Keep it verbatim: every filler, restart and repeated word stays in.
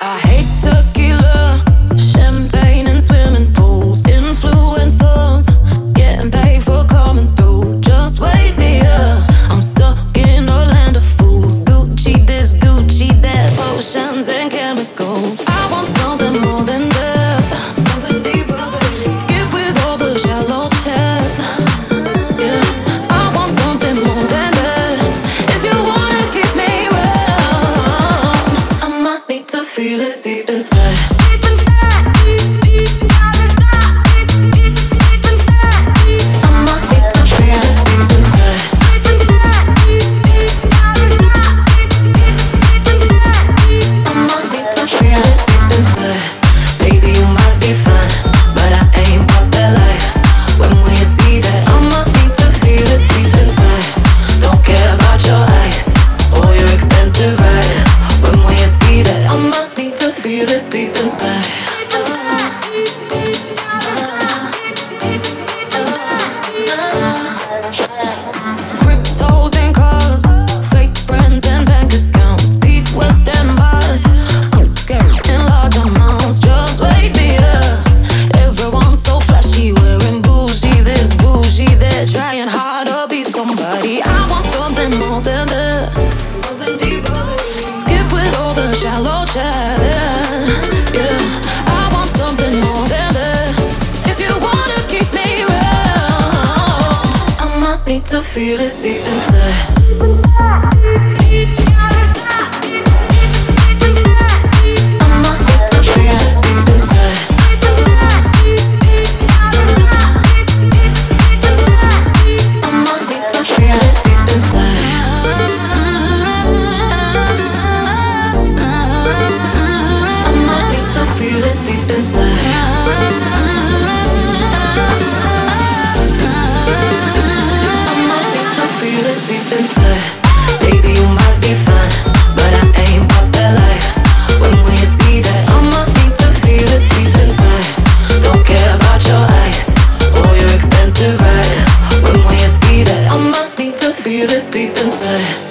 I hate tequila, champagne and swimming pools, influencers getting paid for coming through. Just wake me up, I'm stuck in a land of fools. Gucci this, Gucci that, potions and chemicals. I want something more than that, something deeper. Skip with all the shallow chat. Yeah, I want something more than that. If you wanna keep me around, I might need to feel it deep inside. Deep inside, deep, deep down inside. Deep, deep, deep inside. I might need to feel it deep inside. Deep inside, deep, deep down inside. Deep, deep, deep inside. I might need to feel it deep inside. Baby, you might be fine, but I ain't about that life. When will you see that? I might need to feel it deep inside. Don't care about your eyes or your expensive ride. When will you see that? I might need to feel it deep inside. Cryptos and cars, fake friends and bank accounts, peak West End bars, cocaine in large amounts. Just wake me up. Everyone's so flashy, wearing bougie this, bougie that, trying hard to be somebody. I want something more than that, something deeper. Skip with all the shallow chat. Yeah, I want something more than that. If you wanna keep me around, I might need to feel it deep inside. I might need to feel it deep inside. I might need to feel it deep inside. I might need to feel it deep inside. I might need to feel it deep inside. Baby, you might be fine, but I ain't about that life. When will you see that? I might need to feel it deep inside. Don't care about your eyes or your expensive ride. When will you see that? I might need to feel it deep inside.